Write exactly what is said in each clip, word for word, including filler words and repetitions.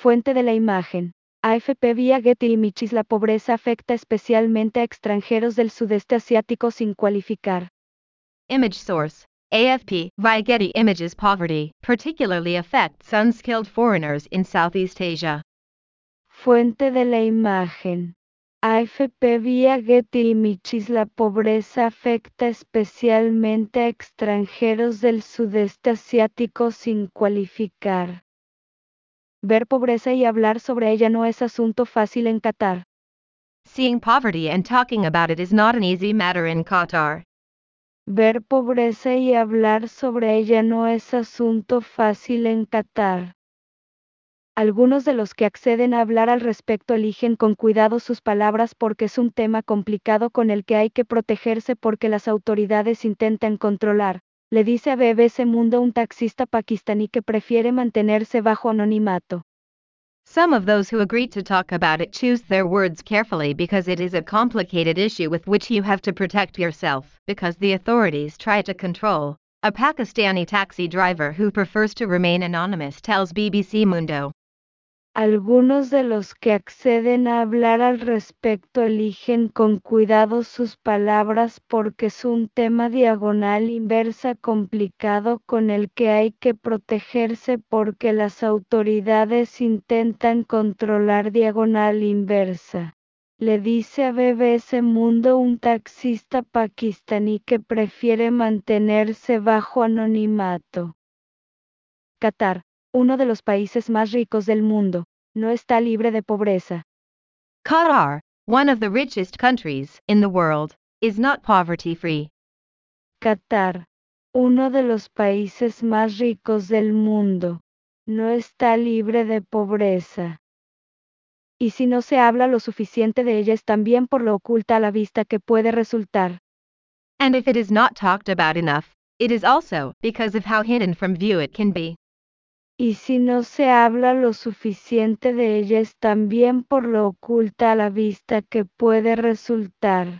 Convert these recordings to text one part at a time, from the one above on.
Fuente de la imagen. A F P vía Getty Images. La pobreza afecta especialmente a extranjeros del sudeste asiático sin cualificar. Image source. A F P via Getty Images. Poverty particularly affects unskilled foreigners in Southeast Asia. Fuente de la imagen. A F P vía Getty Images. La pobreza afecta especialmente a extranjeros del sudeste asiático sin cualificar. Ver pobreza y hablar sobre ella no es asunto fácil en Qatar. Seeing poverty and talking about it is not an easy matter in Qatar. Ver pobreza y hablar sobre ella no es asunto fácil en Qatar. Algunos de los que acceden a hablar al respecto eligen con cuidado sus palabras porque es un tema complicado con el que hay que protegerse porque las autoridades intentan controlar, le dice a B B C Mundo un taxista pakistaní que prefiere mantenerse bajo anonimato. Some of those who agree to talk about it choose their words carefully because it is a complicated issue with which you have to protect yourself, because the authorities try to control. A Pakistani taxi driver who prefers to remain anonymous tells B B C Mundo. Algunos de los que acceden a hablar al respecto eligen con cuidado sus palabras porque es un tema diagonal inversa complicado con el que hay que protegerse porque las autoridades intentan controlar diagonal inversa. Le dice a B B C Mundo un taxista pakistaní que prefiere mantenerse bajo anonimato. Qatar, uno de los países más ricos del mundo, no está libre de pobreza. Qatar, one of the richest countries in the world, is not poverty-free. Qatar, uno de los países más ricos del mundo, no está libre de pobreza. Y si no se habla lo suficiente de ella es también por lo oculta a la vista que puede resultar. And if it is not talked about enough, it is also because of how hidden from view it can be. Y si no se habla lo suficiente de ella es también por lo oculta a la vista que puede resultar.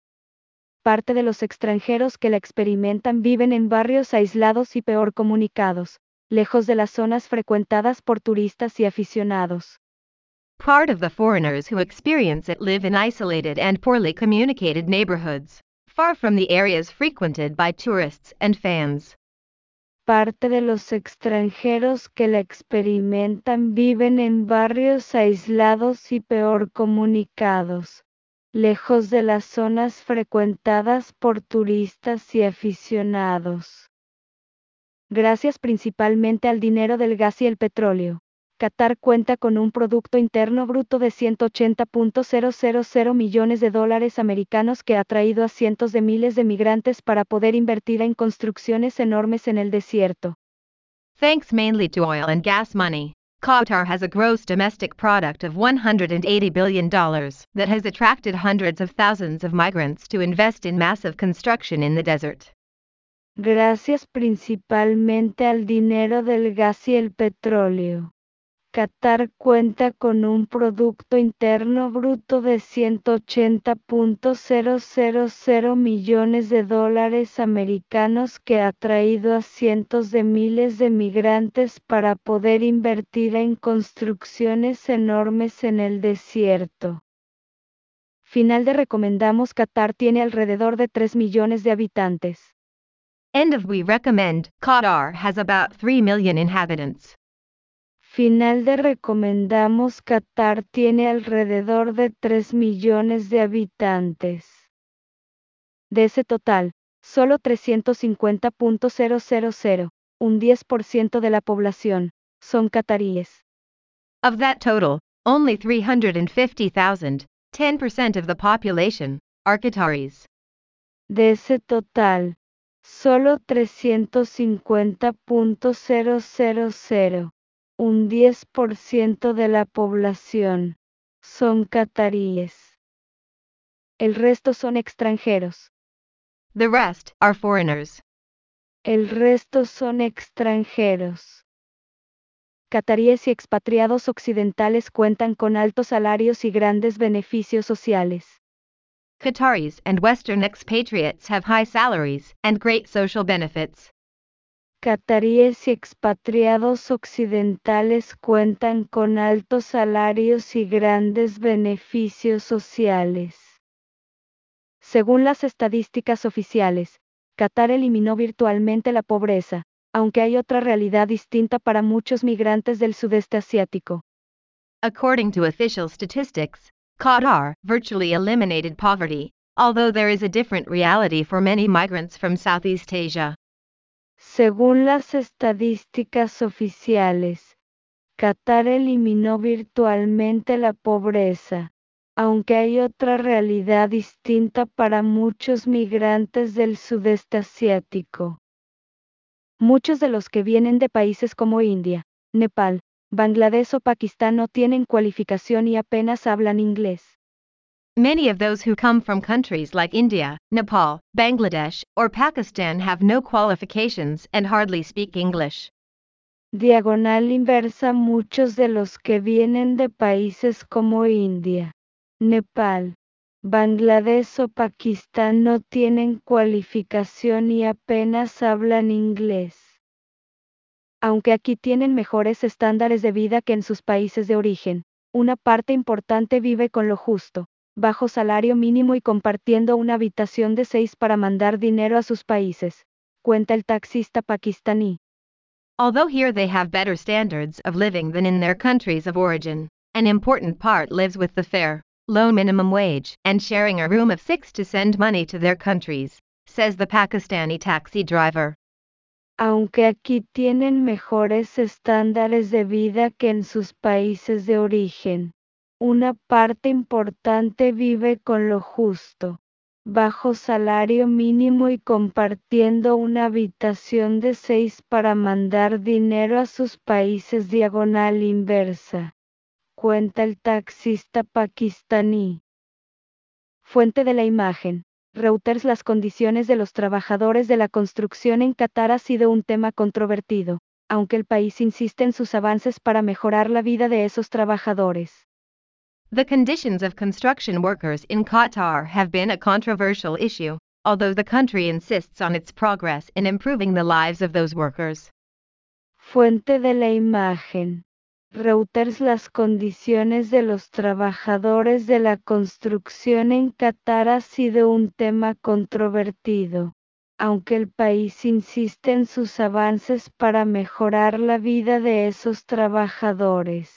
Parte de los extranjeros que la experimentan viven en barrios aislados y peor comunicados, lejos de las zonas frecuentadas por turistas y aficionados. Part of the foreigners who experience it live in isolated and poorly communicated neighborhoods, far from the areas frequented by tourists and fans. Parte de los extranjeros que la experimentan viven en barrios aislados y peor comunicados, lejos de las zonas frecuentadas por turistas y aficionados. Gracias principalmente al dinero del gas y el petróleo, Qatar cuenta con un Producto Interno Bruto de ciento ochenta punto cero cero cero millones de dólares americanos que ha atraído a cientos de miles de migrantes para poder invertir en construcciones enormes en el desierto. Thanks mainly to oil and gas money, Qatar has a gross domestic product of one hundred eighty billion dollars that has attracted hundreds of thousands of migrants to invest in massive construction in the desert. Gracias principalmente al dinero del gas y el petróleo, Qatar cuenta con un Producto Interno Bruto de ciento ochenta punto cero cero cero millones de dólares americanos que ha atraído a cientos de miles de migrantes para poder invertir en construcciones enormes en el desierto. Final de recomendamos Qatar tiene alrededor de tres millones de habitantes. End of we recommend, Qatar has about three million inhabitants. Final de recomendamos Qatar tiene alrededor de tres millones de habitantes. De ese total, solo trescientos cincuenta punto cero cero cero, un diez por ciento de la población, son cataríes. Of that total, only three hundred fifty thousand, ten percent of the population, are Qataris. De ese total, solo trescientos cincuenta punto cero cero cero. Un diez por ciento de la población son cataríes. El resto son extranjeros. The rest are foreigners. El resto son extranjeros. Cataríes y expatriados occidentales cuentan con altos salarios y grandes beneficios sociales. Qataris and Western expatriates have high salaries and great social benefits. cataríes y expatriados occidentales cuentan con altos salarios y grandes beneficios sociales. Según las estadísticas oficiales, Qatar eliminó virtualmente la pobreza, aunque hay otra realidad distinta para muchos migrantes del sudeste asiático. According to official statistics, Qatar virtually eliminated poverty, although there is a different reality for many migrants from Southeast Asia. Según las estadísticas oficiales, Qatar eliminó virtualmente la pobreza, aunque hay otra realidad distinta para muchos migrantes del sudeste asiático. Muchos de los que vienen de países como India, Nepal, Bangladesh o Pakistán no tienen cualificación y apenas hablan inglés. Many of those who come from countries like India, Nepal, Bangladesh, or Pakistan have no qualifications and hardly speak English. Diagonal inversa. Muchos de los que vienen de países como India, Nepal, Bangladesh o Pakistán no tienen cualificación y apenas hablan inglés. Aunque aquí tienen mejores estándares de vida que en sus países de origen, una parte importante vive con lo justo, bajo salario mínimo y compartiendo una habitación de seis para mandar dinero a sus países, cuenta el taxista pakistaní. Although here they have better standards of living than in their countries of origin, an important part lives with the fair, low minimum wage and sharing a room of six to send money to their countries, says the Pakistani taxi driver. Aunque aquí tienen mejores estándares de vida que en sus países de origen, una parte importante vive con lo justo, bajo salario mínimo y compartiendo una habitación de seis para mandar dinero a sus países diagonal inversa, cuenta el taxista pakistaní. Fuente de la imagen. Reuters. Las condiciones de los trabajadores de la construcción en Qatar ha sido un tema controvertido, aunque el país insiste en sus avances para mejorar la vida de esos trabajadores. The conditions of construction workers in Qatar have been a controversial issue, although the country insists on its progress in improving the lives of those workers. Fuente de la imagen. Reuters. Las condiciones de los trabajadores de la construcción en Qatar ha sido un tema controvertido, aunque el país insiste en sus avances para mejorar la vida de esos trabajadores.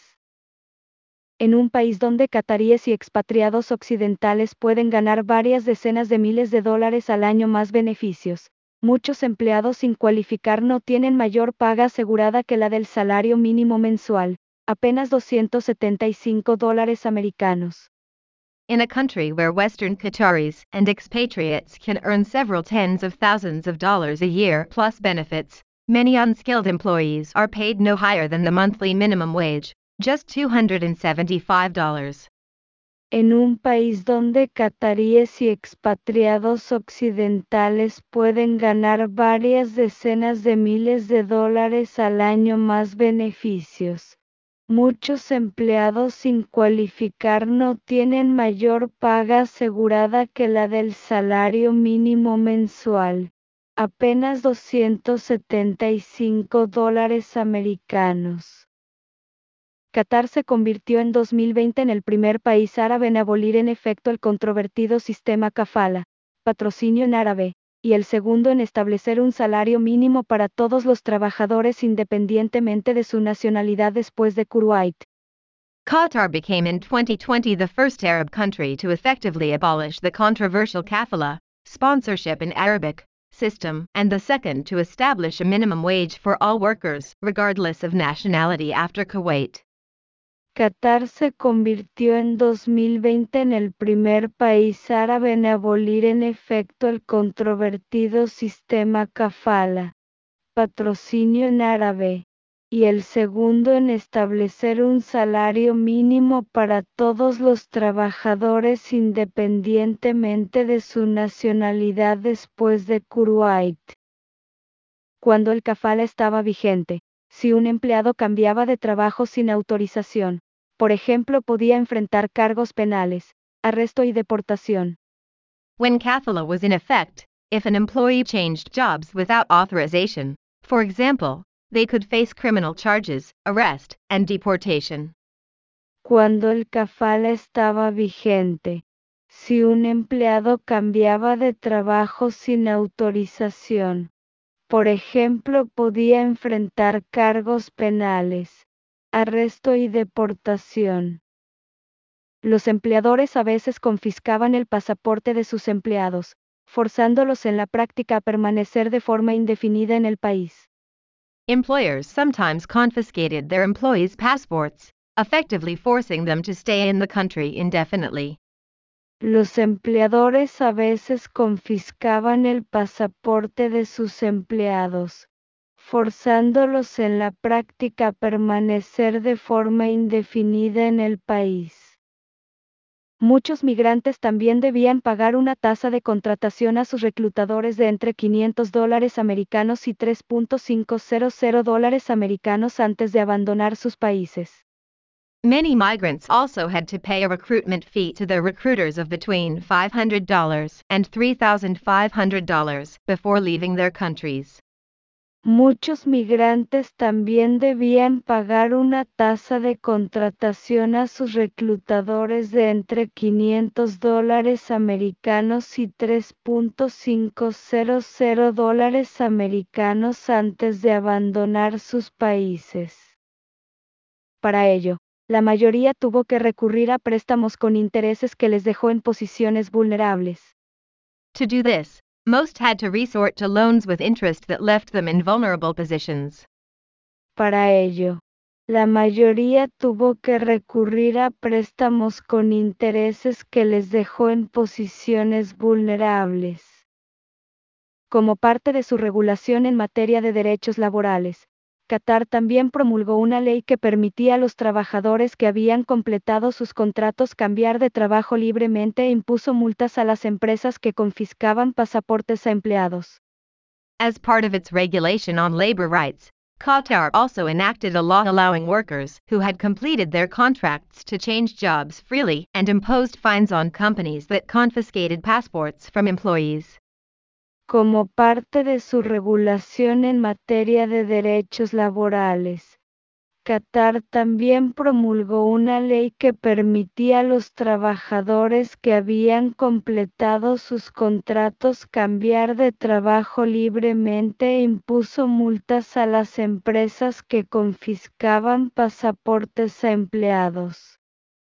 En un país donde cataríes y expatriados occidentales pueden ganar varias decenas de miles de dólares al año más beneficios, muchos empleados sin cualificar no tienen mayor paga asegurada que la del salario mínimo mensual, apenas doscientos setenta y cinco dólares americanos. In a country where Western Qataris and expatriates can earn several tens of thousands of dollars a year plus benefits, many unskilled employees are paid no higher than the monthly minimum wage, just two hundred seventy-five dollars. En un país donde cataríes y expatriados occidentales pueden ganar varias decenas de miles de dólares al año más beneficios, muchos empleados sin cualificar no tienen mayor paga asegurada que la del salario mínimo mensual, apenas doscientos setenta y cinco dólares americanos. Qatar se convirtió en dos mil veinte en el primer país árabe en abolir en efecto el controvertido sistema kafala, patrocinio en árabe, y el segundo en establecer un salario mínimo para todos los trabajadores independientemente de su nacionalidad después de Kuwait. Qatar became in twenty twenty the first Arab country to effectively abolish the controversial kafala, sponsorship in Arabic, system, and the second to establish a minimum wage for all workers, regardless of nationality after Kuwait. Qatar se convirtió en dos mil veinte en el primer país árabe en abolir en efecto el controvertido sistema kafala, patrocinio en árabe, y el segundo en establecer un salario mínimo para todos los trabajadores independientemente de su nacionalidad después de Kuwait. Cuando el kafala estaba vigente, si un empleado cambiaba de trabajo sin autorización, por ejemplo, podía enfrentar cargos penales, arresto y deportación. When kafala was in effect, if an employee changed jobs without authorization, For example, they could face criminal charges, arrest, and deportation. Cuando el kafala estaba vigente, si un empleado cambiaba de trabajo sin autorización, por ejemplo, podía enfrentar cargos penales, arresto y deportación. Los empleadores a veces confiscaban el pasaporte de sus empleados, forzándolos en la práctica a permanecer de forma indefinida en el país. Employers sometimes confiscated their employees' passports, effectively forcing them to stay in the country indefinitely. Los empleadores a veces confiscaban el pasaporte de sus empleados, forzándolos en la práctica a permanecer de forma indefinida en el país. Muchos migrantes también debían pagar una tasa de contratación a sus reclutadores de entre quinientos dólares americanos y tres mil quinientos dólares americanos antes de abandonar sus países. Many migrants also had to pay a recruitment fee to their recruiters of between five hundred dollars and three thousand five hundred dollars before leaving their countries. Muchos migrantes también debían pagar una tasa de contratación a sus reclutadores de entre quinientos dólares americanos y tres mil quinientos dólares americanos antes de abandonar sus países. Para ello, la mayoría tuvo que recurrir a préstamos con intereses que les dejó en posiciones vulnerables. To do this, most had to resort to loans with interest that left them in vulnerable positions. Para ello, la mayoría tuvo que recurrir a préstamos con intereses que les dejó en posiciones vulnerables. Como parte de su regulación en materia de derechos laborales, Qatar también promulgó una ley que permitía a los trabajadores que habían completado sus contratos cambiar de trabajo libremente e impuso multas a las empresas que confiscaban pasaportes a empleados. As part of its regulation on labor rights, Qatar also enacted a law allowing workers who had completed their contracts to change jobs freely and imposed fines on companies that confiscated passports from employees. Como parte de su regulación en materia de derechos laborales, Qatar también promulgó una ley que permitía a los trabajadores que habían completado sus contratos cambiar de trabajo libremente e impuso multas a las empresas que confiscaban pasaportes a empleados.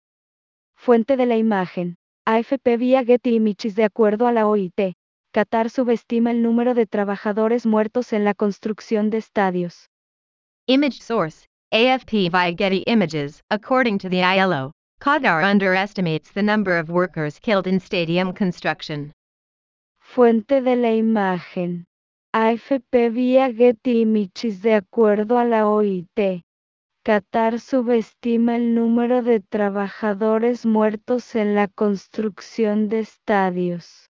Fuente de la imagen: A F P vía Getty Images. De acuerdo a la O I T, Qatar subestima el número de trabajadores muertos en la construcción de estadios. Image source: A F P via Getty Images. According to the I L O, Qatar underestimates the number of workers killed in stadium construction. Fuente de la imagen: A F P vía Getty Images. De acuerdo a la O I T, Qatar subestima el número de trabajadores muertos en la construcción de estadios.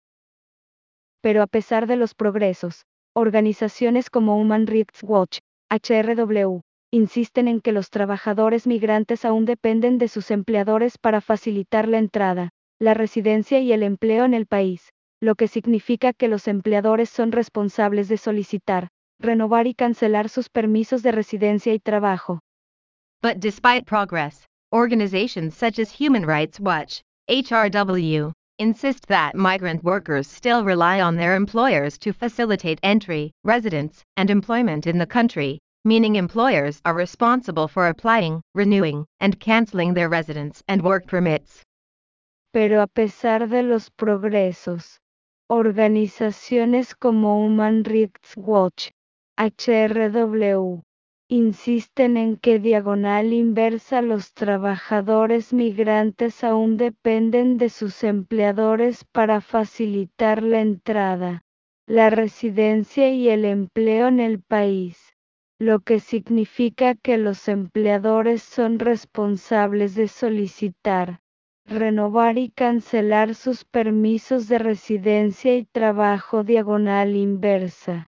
Pero a pesar de los progresos, organizaciones como Human Rights Watch, H R W, insisten en que los trabajadores migrantes aún dependen de sus empleadores para facilitar la entrada, la residencia y el empleo en el país, lo que significa que los empleadores son responsables de solicitar, renovar y cancelar sus permisos de residencia y trabajo. But despite progress, organizations such as Human Rights Watch, H R W, insist that migrant workers still rely on their employers to facilitate entry, residence, and employment in the country, meaning employers are responsible for applying, renewing, and canceling their residence and work permits. Pero a pesar de los progresos, organizaciones como Human Rights Watch, H R W, insisten en que diagonal inversa los trabajadores migrantes aún dependen de sus empleadores para facilitar la entrada, la residencia y el empleo en el país, lo que significa que los empleadores son responsables de solicitar, renovar y cancelar sus permisos de residencia y trabajo diagonal inversa.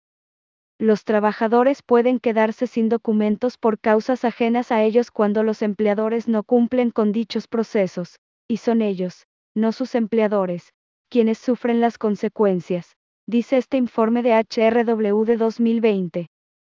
Los trabajadores pueden quedarse sin documentos por causas ajenas a ellos cuando los empleadores no cumplen con dichos procesos, y son ellos, no sus empleadores, quienes sufren las consecuencias, dice este informe de H R W de dos mil veinte.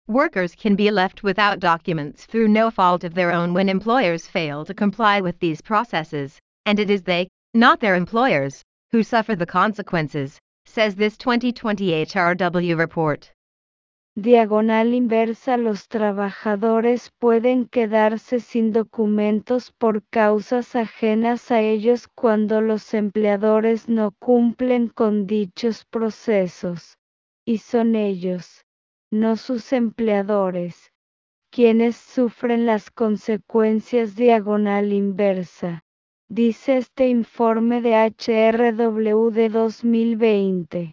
Workers can be left without documents through no fault of their own when employers fail to comply with these processes, and it is they, not their employers, who suffer the consequences, says this twenty twenty H R W report. Diagonal inversa. Los trabajadores pueden quedarse sin documentos por causas ajenas a ellos cuando los empleadores no cumplen con dichos procesos, y son ellos, no sus empleadores, quienes sufren las consecuencias. Diagonal inversa, dice este informe de H R W de dos mil veinte.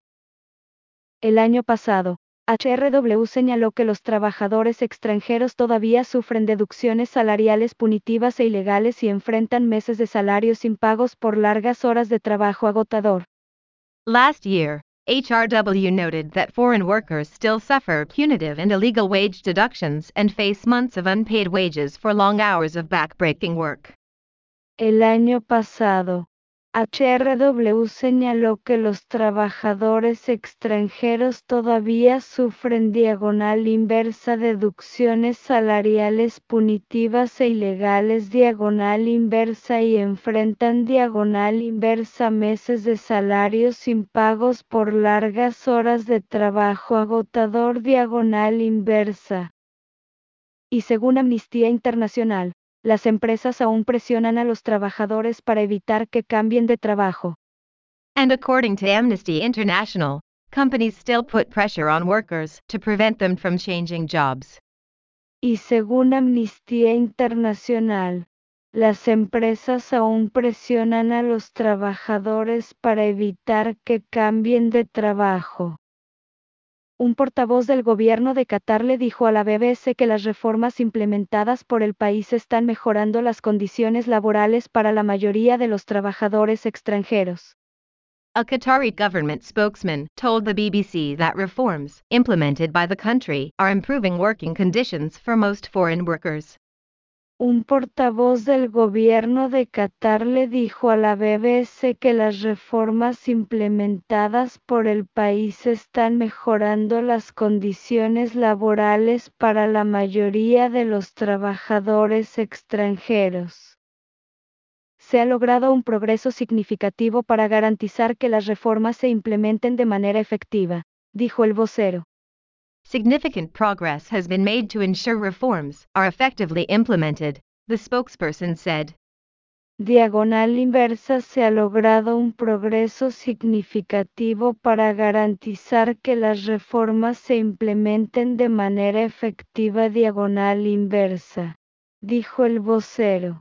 El año pasado, H R W señaló que los trabajadores extranjeros todavía sufren deducciones salariales punitivas e ilegales y enfrentan meses de salarios impagos por largas horas de trabajo agotador. Last year, H R W noted that foreign workers still suffer punitive and illegal wage deductions and face months of unpaid wages for long hours of backbreaking work. El año pasado, H R W señaló que los trabajadores extranjeros todavía sufren diagonal inversa deducciones salariales punitivas e ilegales diagonal inversa y enfrentan diagonal inversa meses de salarios impagos por largas horas de trabajo agotador diagonal inversa. Y según Amnistía Internacional, las empresas aún presionan a los trabajadores para evitar que cambien de trabajo. And according to Amnesty International, companies still put pressure on workers to prevent them from changing jobs. Y según Amnistía Internacional, las empresas aún presionan a los trabajadores para evitar que cambien de trabajo. Un portavoz del gobierno de Qatar le dijo a la B B C que las reformas implementadas por el país están mejorando las condiciones laborales para la mayoría de los trabajadores extranjeros. A Qatari government spokesman told the B B C that reforms implemented by the country are improving working conditions for most foreign workers. Un portavoz del gobierno de Qatar le dijo a la B B C que las reformas implementadas por el país están mejorando las condiciones laborales para la mayoría de los trabajadores extranjeros. Se ha logrado un progreso significativo para garantizar que las reformas se implementen de manera efectiva, dijo el vocero. Significant progress has been made to ensure reforms are effectively implemented, the spokesperson said. Diagonal inversa. Se ha logrado un progreso significativo para garantizar que las reformas se implementen de manera efectiva. Diagonal inversa, dijo el vocero.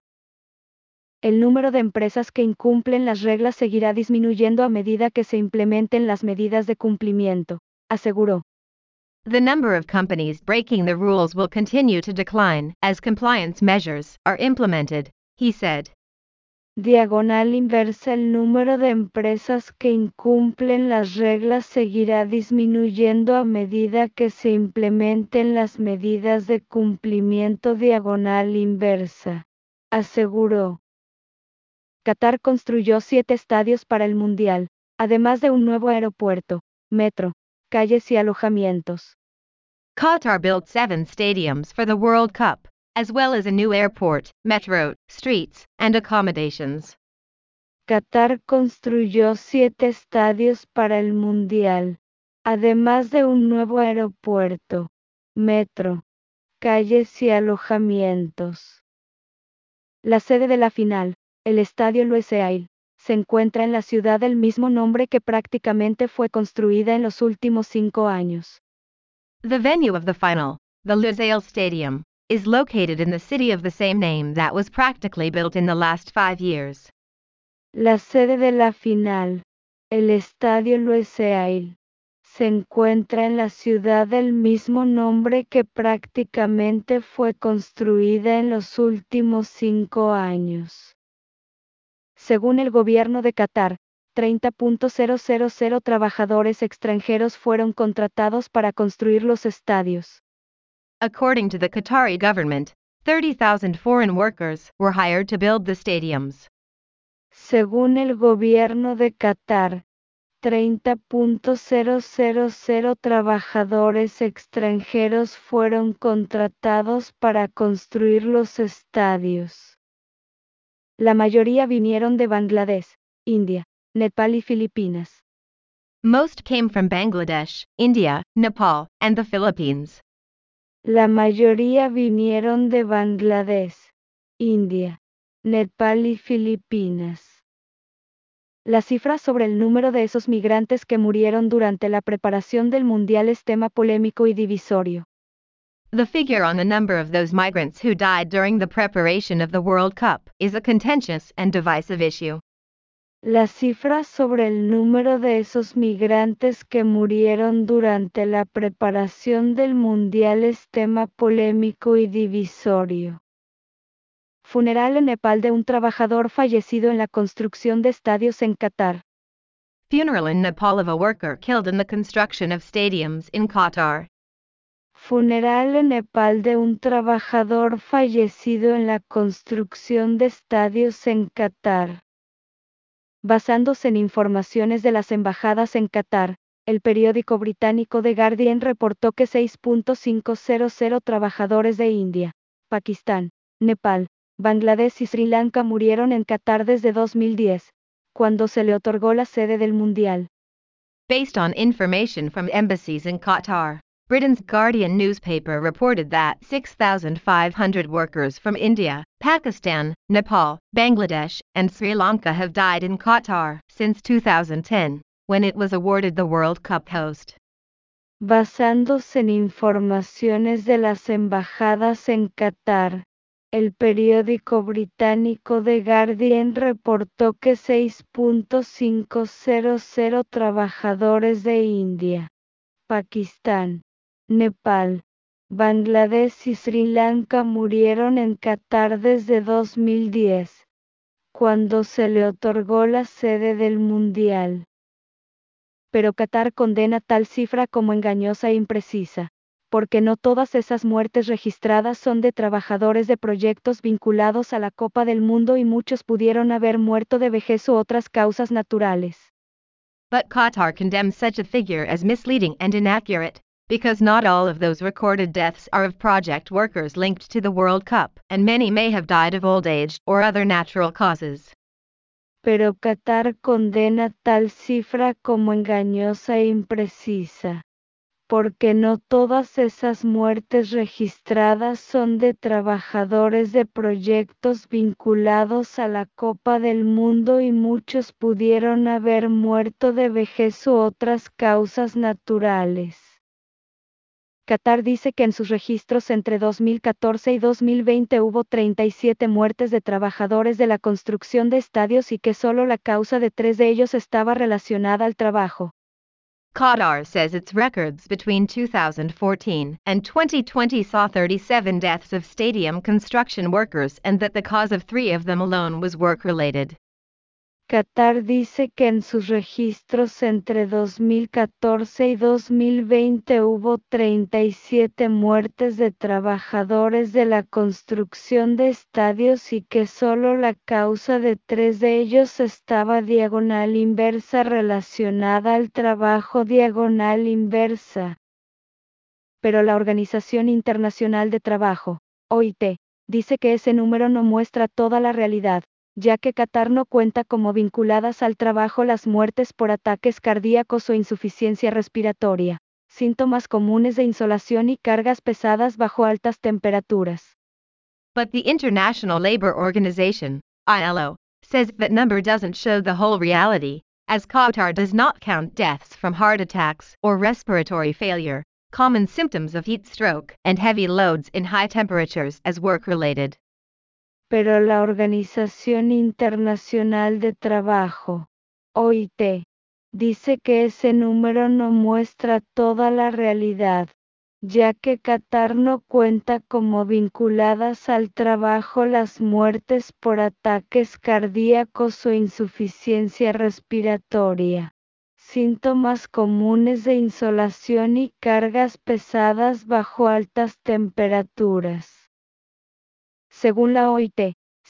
El número de empresas que incumplen las reglas seguirá disminuyendo a medida que se implementen las medidas de cumplimiento, aseguró. The number of companies breaking the rules will continue to decline as compliance measures are implemented, he said. Diagonal inversa. El número de empresas que incumplen las reglas seguirá disminuyendo a medida que se implementen las medidas de cumplimiento. Diagonal inversa, aseguró. Qatar construyó siete estadios para el Mundial, además de un nuevo aeropuerto, metro, calles y alojamientos. Qatar built seven stadiums for the World Cup, as well as a new airport, metro, streets, and accommodations. Qatar construyó siete estadios para el Mundial, además de un nuevo aeropuerto, metro, calles y alojamientos. La sede de la final, el Estadio Lusail, se encuentra en la ciudad del mismo nombre que prácticamente fue construida en los últimos cinco años. The venue of the final, the Lusail Stadium, is located in the city of the same name that was practically built in the last five years. La sede de la final, el Estadio Lusail, se encuentra en la ciudad del mismo nombre que prácticamente fue construida en los últimos cinco años. Según el gobierno de Qatar, treinta mil trabajadores extranjeros fueron contratados para construir los estadios. According to the Qatari government, thirty thousand foreign workers were hired to build the stadiums. Según el gobierno de Qatar, treinta mil trabajadores extranjeros fueron contratados para construir los estadios. La mayoría vinieron de Bangladesh, India, Nepal y Filipinas. Most came from Bangladesh, India, Nepal, and the Philippines. La mayoría vinieron de Bangladesh, India, Nepal y Filipinas. Las cifras sobre el número de esos migrantes que murieron durante la preparación del Mundial es tema polémico y divisorio. The figure on the number of those migrants who died during the preparation of the World Cup is a contentious and divisive issue. Las cifras sobre el número de esos migrantes que murieron durante la preparación del Mundial es tema polémico y divisorio. Funeral en Nepal de un trabajador fallecido en la construcción de estadios en Qatar. Funeral in Nepal of a worker killed in the construction of stadiums in Qatar. Funeral en Nepal de un trabajador fallecido en la construcción de estadios en Qatar. Basándose en informaciones de las embajadas en Qatar, el periódico británico The Guardian reportó que seis mil quinientos trabajadores de India, Pakistán, Nepal, Bangladesh y Sri Lanka murieron en Qatar desde dos mil diez, cuando se le otorgó la sede del Mundial. Based on information from embassies in Qatar, Britain's Guardian newspaper reported that six thousand five hundred workers from India, Pakistan, Nepal, Bangladesh, and Sri Lanka have died in Qatar since two thousand ten, when it was awarded the World Cup host. Basándose en informaciones de las embajadas en Qatar, el periódico británico The Guardian reportó que seis mil quinientos trabajadores de India, Pakistán, Nepal, Bangladesh y Sri Lanka murieron en Qatar desde dos mil diez, cuando se le otorgó la sede del Mundial. Pero Qatar condena tal cifra como engañosa e imprecisa, porque no todas esas muertes registradas son de trabajadores de proyectos vinculados a la Copa del Mundo y muchos pudieron haber muerto de vejez u otras causas naturales. But Qatar condemns such a figure as misleading and inaccurate, because not all of those recorded deaths are of project workers linked to the World Cup, and many may have died of old age or other natural causes. Pero Qatar condena tal cifra como engañosa e imprecisa, porque no todas esas muertes registradas son de trabajadores de proyectos vinculados a la Copa del Mundo y muchos pudieron haber muerto de vejez u otras causas naturales. Qatar dice que en sus registros entre dos mil catorce y dos mil veinte hubo treinta y siete muertes de trabajadores de la construcción de estadios y que solo la causa de tres de ellos estaba relacionada al trabajo. Qatar says its records between two thousand fourteen and twenty twenty saw thirty-seven deaths of stadium construction workers and that the cause of three of them alone was work-related. Qatar dice que en sus registros entre dos mil catorce y dos mil veinte hubo treinta y siete muertes de trabajadores de la construcción de estadios y que solo la causa de tres de ellos estaba diagonal inversa relacionada al trabajo diagonal inversa. Pero la Organización Internacional de Trabajo, O I T, dice que ese número no muestra toda la realidad, ya que Qatar no cuenta como vinculadas al trabajo las muertes por ataques cardíacos o insuficiencia respiratoria, síntomas comunes de insolación y cargas pesadas bajo altas temperaturas. But the International Labour Organization, I L O, says that number doesn't show the whole reality, as Qatar does not count deaths from heart attacks or respiratory failure, common symptoms of heat stroke, and heavy loads in high temperatures as work-related. Pero la Organización Internacional de Trabajo, O I T, dice que ese número no muestra toda la realidad, ya que Qatar no cuenta como vinculadas al trabajo las muertes por ataques cardíacos o insuficiencia respiratoria, síntomas comunes de insolación y cargas pesadas bajo altas temperaturas. Según la O I T,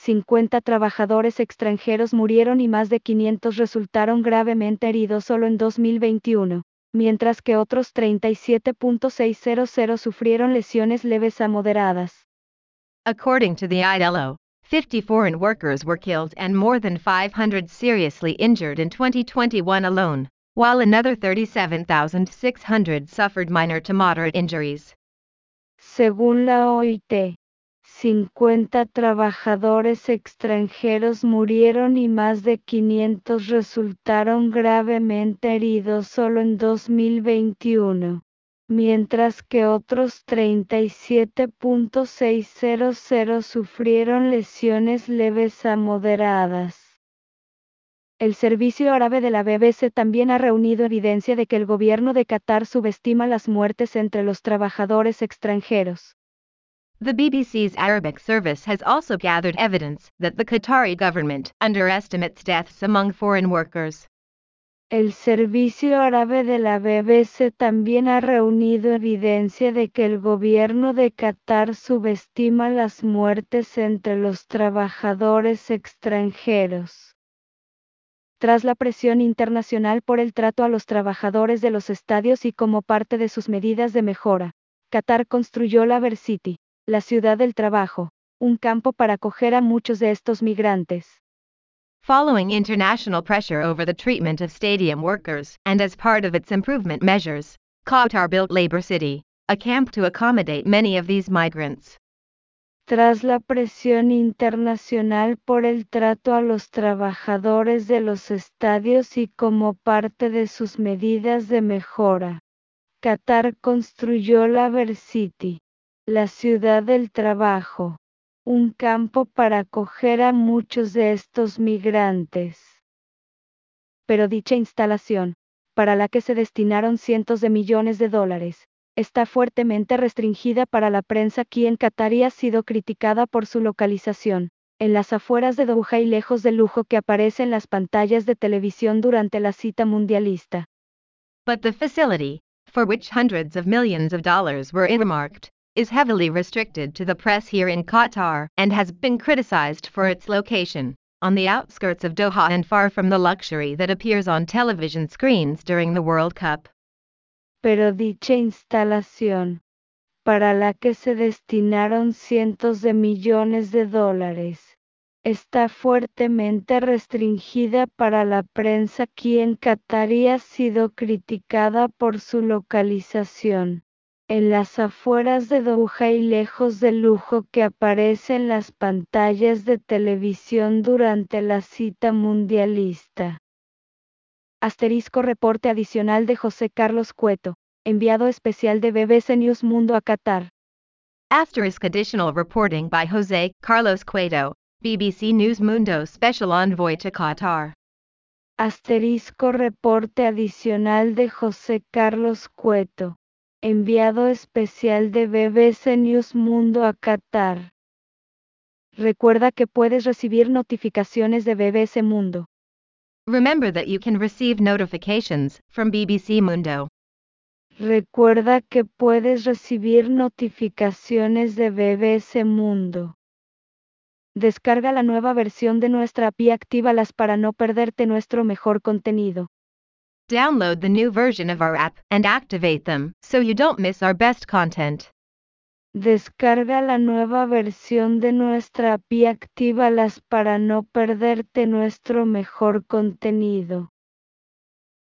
cincuenta trabajadores extranjeros murieron y más de quinientos resultaron gravemente heridos solo en dos mil veintiuno, mientras que otros treinta y siete mil seiscientos sufrieron lesiones leves a moderadas. According to the I L O, fifty foreign workers were killed and more than five hundred seriously injured in twenty twenty-one alone, while another thirty-seven thousand six hundred suffered minor to moderate injuries. Según la O I T, cincuenta trabajadores extranjeros murieron y más de quinientos resultaron gravemente heridos solo en dos mil veintiuno, mientras que otros treinta y siete mil seiscientos sufrieron lesiones leves a moderadas. El servicio árabe de la B B C también ha reunido evidencia de que el gobierno de Qatar subestima las muertes entre los trabajadores extranjeros. The B B C's Arabic service has also gathered evidence that the Qatari government underestimates deaths among foreign workers. El servicio árabe de la B B C también ha reunido evidencia de que el gobierno de Qatar subestima las muertes entre los trabajadores extranjeros. Tras la presión internacional por el trato a los trabajadores de los estadios y como parte de sus medidas de mejora, Qatar construyó la Vercity, la ciudad del trabajo, un campo para acoger a muchos de estos migrantes. Following international pressure over the treatment of stadium workers, and as part of its improvement measures, Qatar built Labor City, a camp to accommodate many of these migrants. Tras la presión internacional por el trato a los trabajadores de los estadios y como parte de sus medidas de mejora, Qatar construyó la Vercity, la ciudad del trabajo, un campo para acoger a muchos de estos migrantes. Pero dicha instalación, para la que se destinaron cientos de millones de dólares, está fuertemente restringida para la prensa aquí en Qatar y ha sido criticada por su localización, en las afueras de Doha y lejos del lujo que aparece en las pantallas de televisión durante la cita mundialista. But the facility, for which hundreds of millions of dollars were earmarked, is heavily restricted to the press here in Qatar and has been criticized for its location, on the outskirts of Doha and far from the luxury that appears on television screens during the World Cup. Pero dicha instalación, para la que se destinaron cientos de millones de dólares, está fuertemente restringida para la prensa aquí en Qatar y ha sido criticada por su localización, en las afueras de Doha y lejos del lujo que aparece en las pantallas de televisión durante la cita mundialista. Asterisco reporte adicional de José Carlos Cueto, enviado especial de B B C News Mundo a Qatar. Asterisk additional reporting by José Carlos Cueto, B B C News Mundo Special Envoy to Qatar. Asterisco reporte adicional de José Carlos Cueto, enviado especial de B B C News Mundo a Qatar. Recuerda que puedes recibir notificaciones de B B C Mundo. Remember that you can receive notifications from B B C Mundo. Recuerda que puedes recibir notificaciones de B B C Mundo. Descarga la nueva versión de nuestra app y actívalas para no perderte nuestro mejor contenido. Download the new version of our app and activate them so you don't miss our best content. Descarga la nueva versión de nuestra app y actívalas para no perderte nuestro mejor contenido.